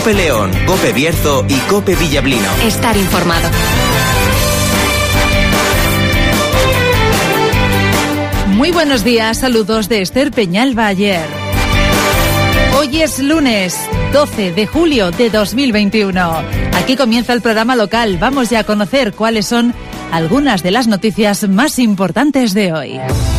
COPE León, COPE Bierzo y COPE Villablino. Estar informado. Muy buenos días, saludos de Esther Peñalba ayer. Hoy es lunes 12 de julio de 2021. Aquí comienza el programa local. Vamos ya a conocer cuáles son algunas de las noticias más importantes de hoy.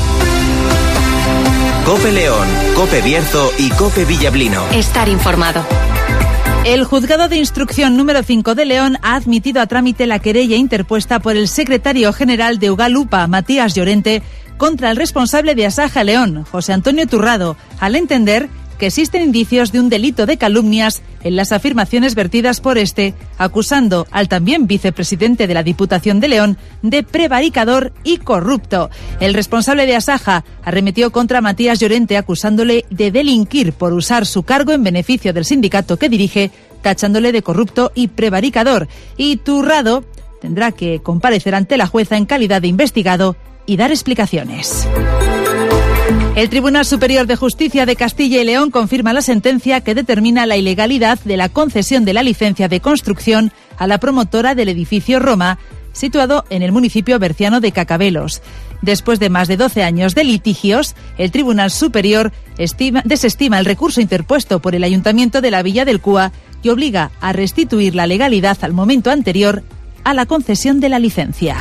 COPE León, COPE Bierzo y COPE Villablino. Estar informado. El Juzgado de Instrucción número 5 de León ha admitido a trámite la querella interpuesta por el secretario general de Ugalupa, Matías Llorente, contra el responsable de Asaja León, José Antonio Turrado, al entender que existen indicios de un delito de calumnias en las afirmaciones vertidas por este, acusando al también vicepresidente de la Diputación de León de prevaricador y corrupto. El responsable de Asaja arremetió contra Matías Llorente acusándole de delinquir por usar su cargo en beneficio del sindicato que dirige, tachándole de corrupto y prevaricador. Y Turrado tendrá que comparecer ante la jueza en calidad de investigado y dar explicaciones. El Tribunal Superior de Justicia de Castilla y León confirma la sentencia que determina la ilegalidad de la concesión de la licencia de construcción a la promotora del edificio Roma, situado en el municipio berciano de Cacabelos. Después de más de 12 años de litigios, el Tribunal Superior desestima el recurso interpuesto por el Ayuntamiento de la Villa del Cúa y obliga a restituir la legalidad al momento anterior a la concesión de la licencia.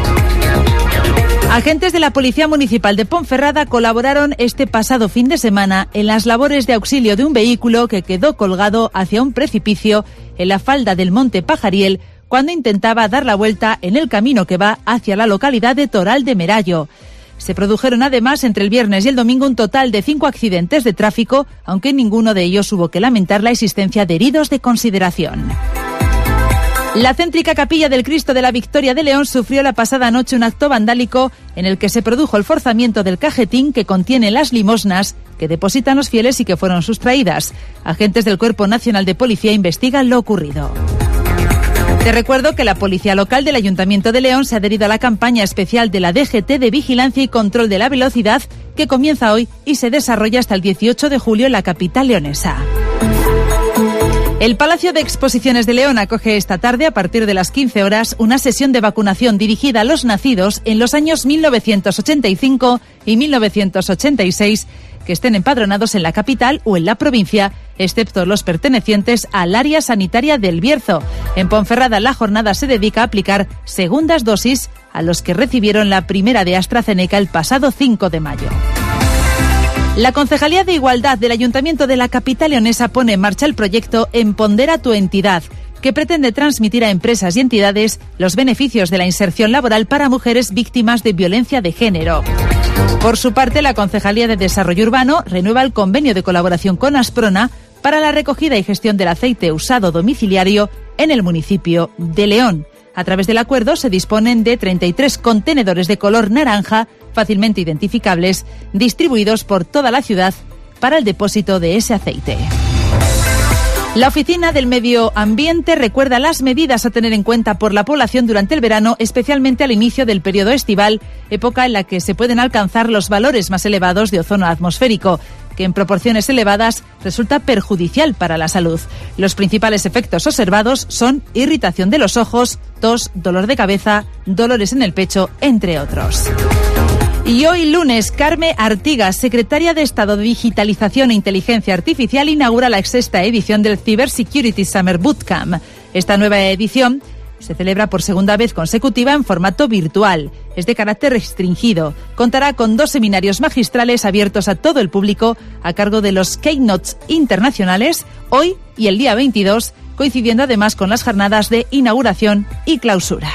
Agentes de la Policía Municipal de Ponferrada colaboraron este pasado fin de semana en las labores de auxilio de un vehículo que quedó colgado hacia un precipicio en la falda del Monte Pajariel cuando intentaba dar la vuelta en el camino que va hacia la localidad de Toral de Merallo. Se produjeron además entre el viernes y el domingo un total de 5 accidentes de tráfico, aunque en ninguno de ellos hubo que lamentar la existencia de heridos de consideración. La céntrica Capilla del Cristo de la Victoria de León sufrió la pasada noche un acto vandálico en el que se produjo el forzamiento del cajetín que contiene las limosnas que depositan los fieles y que fueron sustraídas. Agentes del Cuerpo Nacional de Policía investigan lo ocurrido. Te recuerdo que la Policía Local del Ayuntamiento de León se ha adherido a la campaña especial de la DGT de Vigilancia y Control de la Velocidad que comienza hoy y se desarrolla hasta el 18 de julio en la capital leonesa. El Palacio de Exposiciones de León acoge esta tarde, a partir de las 15 horas, una sesión de vacunación dirigida a los nacidos en los años 1985 y 1986 que estén empadronados en la capital o en la provincia, excepto los pertenecientes al área sanitaria del Bierzo. En Ponferrada, la jornada se dedica a aplicar segundas dosis a los que recibieron la primera de AstraZeneca el pasado 5 de mayo. La Concejalía de Igualdad del Ayuntamiento de la capital leonesa pone en marcha el proyecto Empodera tu entidad, que pretende transmitir a empresas y entidades los beneficios de la inserción laboral para mujeres víctimas de violencia de género. Por su parte, la Concejalía de Desarrollo Urbano renueva el convenio de colaboración con Asprona para la recogida y gestión del aceite usado domiciliario en el municipio de León. A través del acuerdo se disponen de 33 contenedores de color naranja fácilmente identificables, distribuidos por toda la ciudad para el depósito de ese aceite. La Oficina del Medio Ambiente recuerda las medidas a tener en cuenta por la población durante el verano, especialmente al inicio del periodo estival, época en la que se pueden alcanzar los valores más elevados de ozono atmosférico, que en proporciones elevadas resulta perjudicial para la salud. Los principales efectos observados son irritación de los ojos, tos, dolor de cabeza, dolores en el pecho, entre otros. Y hoy lunes, Carme Artigas, secretaria de Estado de Digitalización e Inteligencia Artificial, inaugura la 6ª edición del Cyber Security Summer Bootcamp. Esta nueva edición se celebra por segunda vez consecutiva en formato virtual. Es de carácter restringido. Contará con 2 seminarios magistrales abiertos a todo el público a cargo de los Keynotes internacionales hoy y el día 22, coincidiendo además con las jornadas de inauguración y clausura.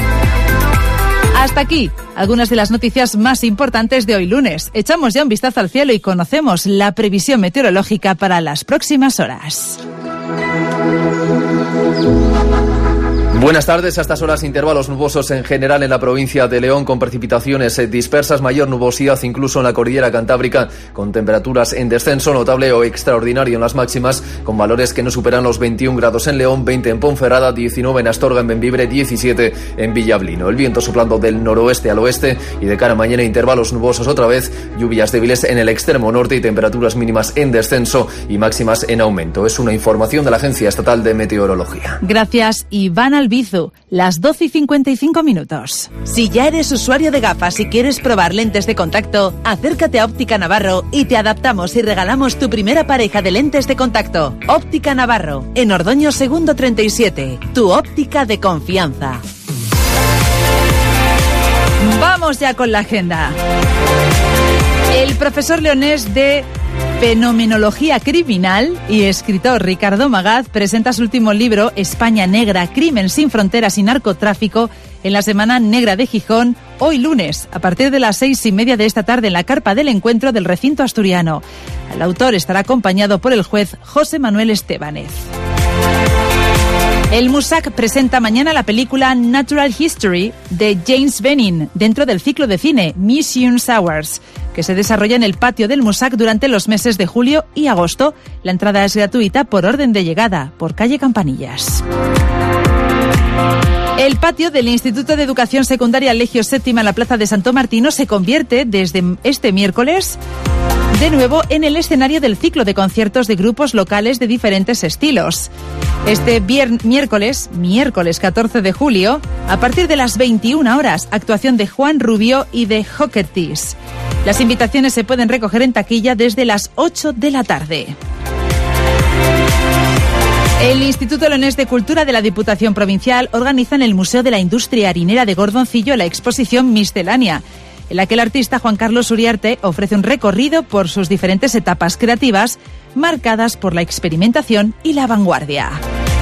Hasta aquí algunas de las noticias más importantes de hoy lunes. Echamos ya un vistazo al cielo y conocemos la previsión meteorológica para las próximas horas. Buenas tardes. A estas horas intervalos nubosos en general en la provincia de León, con precipitaciones dispersas, mayor nubosidad incluso en la cordillera cantábrica, con temperaturas en descenso notable o extraordinario en las máximas, con valores que no superan los 21 grados en León, 20 en Ponferrada, 19 en Astorga, en Bembibre, 17 en Villablino. El viento soplando del noroeste al oeste, y de cara a mañana intervalos nubosos otra vez, lluvias débiles en el extremo norte y temperaturas mínimas en descenso y máximas en aumento. Es una información de la Agencia Estatal de Meteorología. Gracias, Iván Albizu. Las 12:55. Si ya eres usuario de gafas y quieres probar lentes de contacto, acércate a Óptica Navarro y te adaptamos y regalamos tu primera pareja de lentes de contacto. Óptica Navarro, en Ordoño Segundo 37, tu óptica de confianza. Vamos ya con la agenda. El profesor leonés de Fenomenología Criminal y escritor Ricardo Magaz presenta su último libro, España Negra, Crimen sin Fronteras y Narcotráfico, en la Semana Negra de Gijón, hoy lunes, a partir de las 6:30 de esta tarde en la carpa del encuentro del recinto asturiano. El autor estará acompañado por el juez José Manuel Estebanez. El MUSAC presenta mañana la película Natural History de James Benin, dentro del ciclo de cine Museums Hours, que se desarrolla en el patio del MUSAC durante los meses de julio y agosto. La entrada es gratuita por orden de llegada, por calle Campanillas. El patio del Instituto de Educación Secundaria Legio VII en la Plaza de Santo Martino se convierte desde este miércoles de nuevo en el escenario del ciclo de conciertos de grupos locales de diferentes estilos. Este miércoles 14 de julio, a partir de las 21 horas, actuación de Juan Rubio y de Hockertis. Las invitaciones se pueden recoger en taquilla desde las 8 de la tarde. El Instituto Leonés de Cultura de la Diputación Provincial organiza en el Museo de la Industria Harinera de Gordoncillo la exposición Miscelánea, en la que el artista Juan Carlos Uriarte ofrece un recorrido por sus diferentes etapas creativas, marcadas por la experimentación y la vanguardia.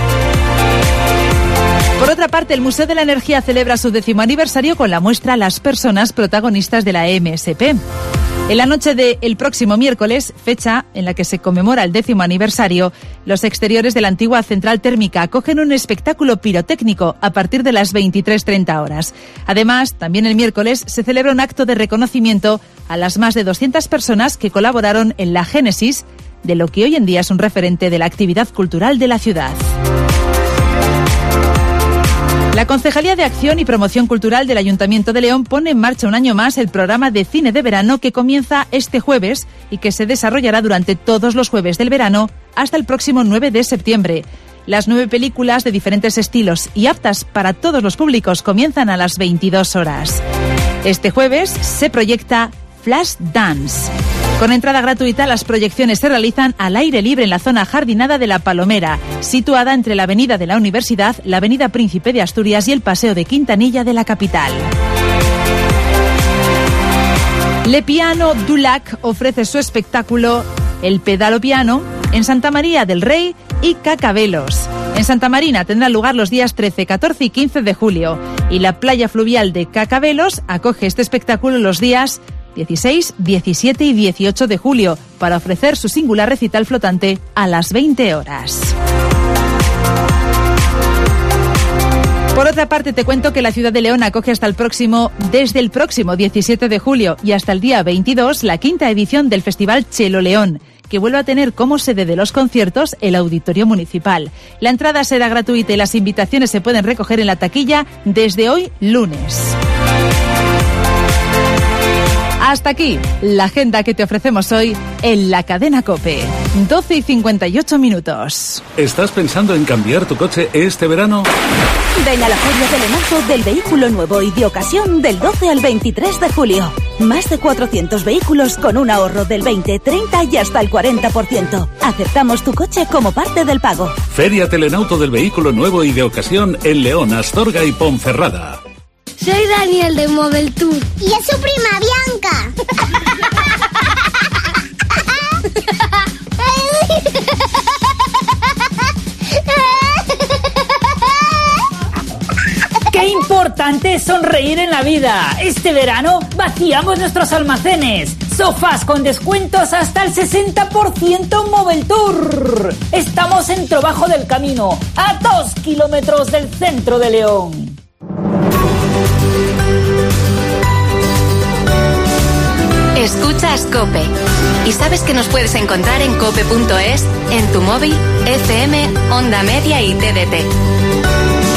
Por otra parte, el Museo de la Energía celebra su 10º aniversario con la muestra Las personas protagonistas de la MSP. En la noche del próximo miércoles, fecha en la que se conmemora el 10º aniversario, los exteriores de la antigua central térmica acogen un espectáculo pirotécnico a partir de las 23:30 horas. Además, también el miércoles se celebra un acto de reconocimiento a las más de 200 personas que colaboraron en la génesis de lo que hoy en día es un referente de la actividad cultural de la ciudad. La Concejalía de Acción y Promoción Cultural del Ayuntamiento de León pone en marcha un año más el programa de cine de verano que comienza este jueves y que se desarrollará durante todos los jueves del verano hasta el próximo 9 de septiembre. Las 9 películas de diferentes estilos y aptas para todos los públicos comienzan a las 22 horas. Este jueves se proyecta Flashdance. Con entrada gratuita, las proyecciones se realizan al aire libre en la zona jardinada de La Palomera, situada entre la Avenida de la Universidad, la Avenida Príncipe de Asturias y el Paseo de Quintanilla de la capital. Le Piano du Lac ofrece su espectáculo El Pedalo Piano en Santa María del Rey y Cacabelos. En Santa Marina tendrán lugar los días 13, 14 y 15 de julio y la playa fluvial de Cacabelos acoge este espectáculo los días 16, 17 y 18 de julio para ofrecer su singular recital flotante a las 20 horas. Por otra parte, te cuento que la ciudad de León acoge desde el próximo 17 de julio y hasta el día 22 la 5ª edición del Festival Chelo León, que vuelve a tener como sede de los conciertos el Auditorio Municipal. La entrada será gratuita y las invitaciones se pueden recoger en la taquilla desde hoy lunes. Hasta aquí la agenda que te ofrecemos hoy en la cadena COPE. 12:58. ¿Estás pensando en cambiar tu coche este verano? Ven a la Feria Telenato del Vehículo Nuevo y de Ocasión del 12 al 23 de julio. Más de 400 vehículos con un ahorro del 20, 30 y hasta el 40%. Aceptamos tu coche como parte del pago. Feria Telenauto del Vehículo Nuevo y de Ocasión en León, Astorga y Ponferrada. Soy Daniel de Mobile Tour. Y es su prima Bianca. ¡Qué importante es sonreír en la vida! Este verano vaciamos nuestros almacenes. Sofás con descuentos hasta el 60% en Moveltour. Estamos en Trobajo del Camino, a 2 kilómetros del centro de León. Escuchas COPE. Y sabes que nos puedes encontrar en cope.es, en tu móvil, FM, Onda Media y TDT.